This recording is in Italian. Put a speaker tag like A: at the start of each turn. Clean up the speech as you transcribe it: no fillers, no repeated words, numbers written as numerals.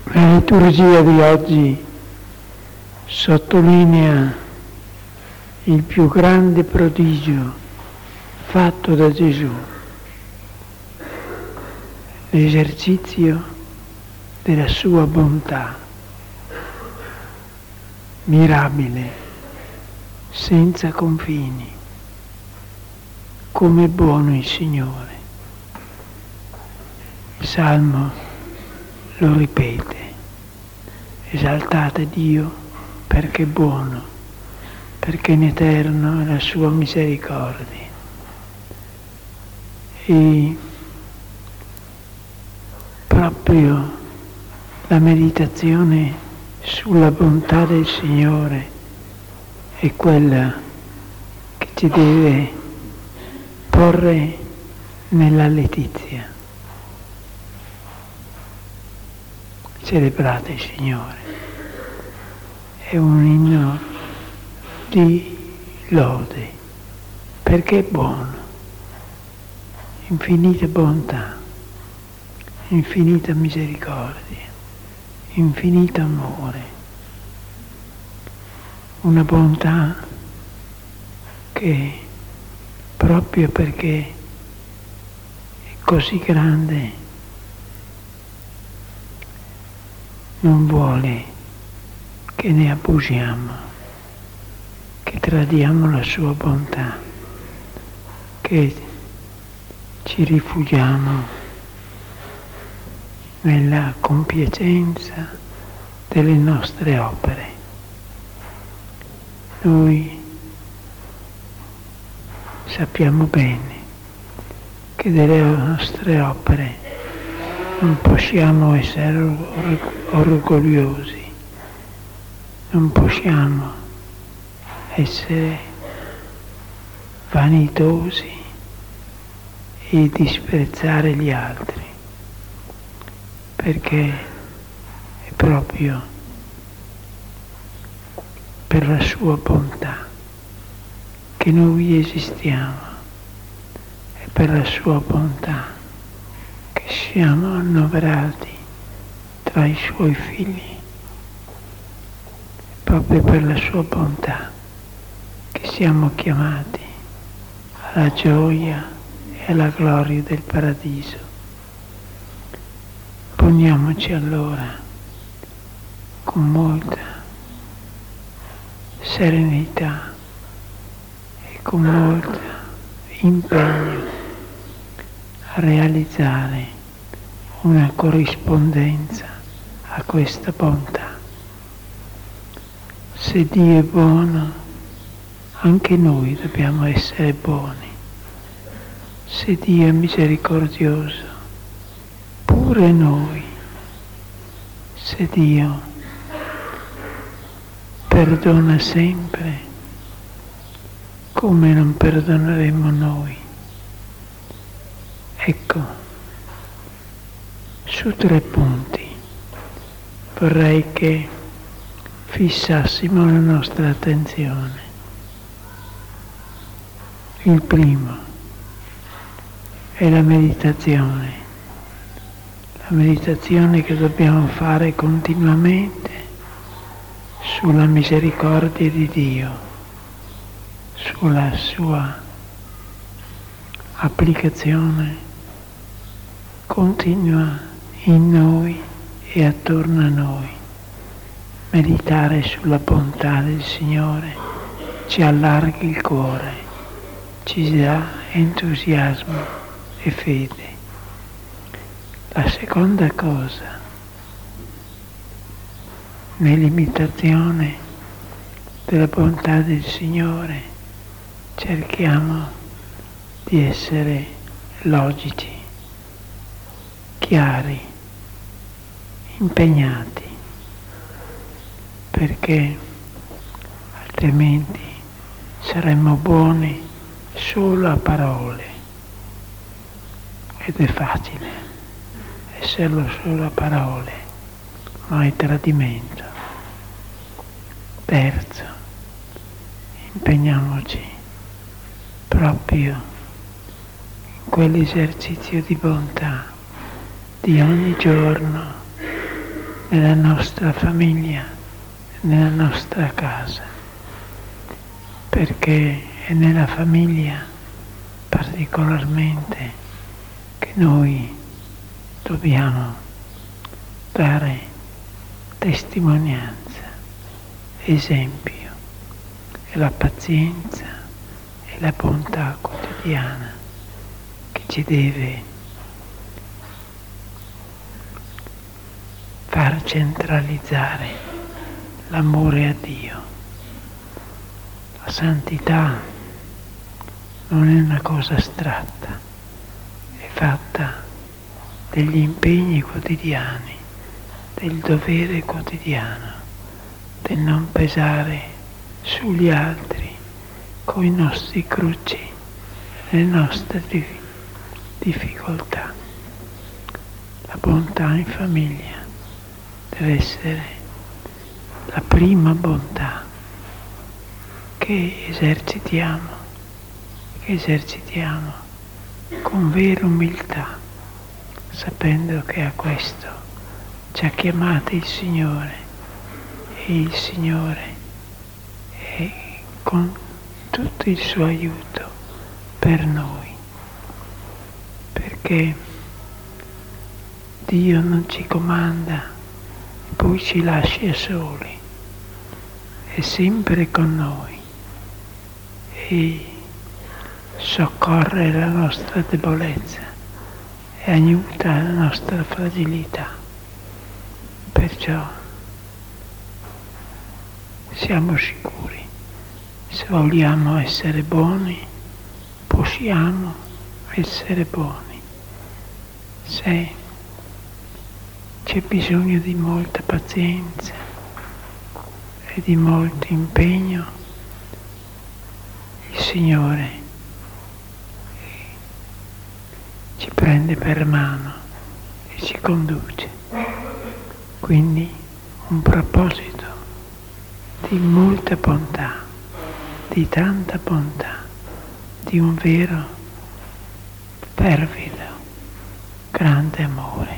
A: La liturgia di oggi sottolinea il più grande prodigio fatto da Gesù, l'esercizio della sua bontà, mirabile, senza confini, come è buono il Signore. Il Salmo lo ripete: esaltate Dio perché è buono, perché in eterno è la sua misericordia. E proprio la meditazione sulla bontà del Signore è quella che ci deve porre nella letizia. Celebrate il Signore. È un inno di lode, perché è buono, infinita bontà, infinita misericordia, infinito amore, una bontà che proprio perché è così grande non vuole che ne abusiamo, che tradiamo la sua bontà, che ci rifugiamo nella compiacenza delle nostre opere. Noi sappiamo bene che delle nostre opere non possiamo essere orgogliosi, non possiamo essere vanitosi e disprezzare gli altri, perché è proprio per la sua bontà che noi esistiamo, è per la sua bontà che siamo annoverati tra i suoi figli, proprio per la sua bontà che siamo chiamati alla gioia e alla gloria del paradiso. Poniamoci allora con molta serenità e con molto impegno a realizzare una corrispondenza a questa bontà. Se Dio è buono, anche noi dobbiamo essere buoni. Se Dio è misericordioso, pure noi. Se Dio perdona sempre, come non perdoneremo noi? Ecco, su 3 punti vorrei che fissassimo la nostra attenzione. Il primo è la meditazione che dobbiamo fare continuamente sulla misericordia di Dio, sulla sua applicazione continua in noi e attorno a noi. Meditare sulla bontà del Signore ci allarga il cuore, ci dà entusiasmo e fede. La seconda cosa, nell'imitazione della bontà del Signore, cerchiamo di essere logici, chiari, impegnati, perché altrimenti saremmo buoni solo a parole, ed è facile esserlo solo a parole, ma è tradimento. Terzo, impegniamoci proprio in quell'esercizio di bontà di ogni giorno nella nostra famiglia, nella nostra casa, perché è nella famiglia particolarmente che noi dobbiamo dare testimonianza, esempio, e la pazienza e la bontà quotidiana che ci deve far centralizzare l'amore a Dio. La santità non è una cosa astratta, è fatta degli impegni quotidiani, del dovere quotidiano, del non pesare sugli altri con i nostri cruci e le nostre difficoltà. La bontà in famiglia deve essere la prima bontà che esercitiamo con vera umiltà, sapendo che a questo ci ha chiamati il Signore e il Signore è con tutto il suo aiuto per noi, perché Dio non ci comanda e poi ci lascia soli, è sempre con noi e soccorre la nostra debolezza e aiuta la nostra fragilità. Perciò siamo sicuri, se vogliamo essere buoni, possiamo essere buoni. Se c'è bisogno di molta pazienza e di molto impegno, il Signore ci prende per mano e ci conduce. Quindi un proposito di molta bontà, di tanta bontà, di un vero, fervido, grande amore.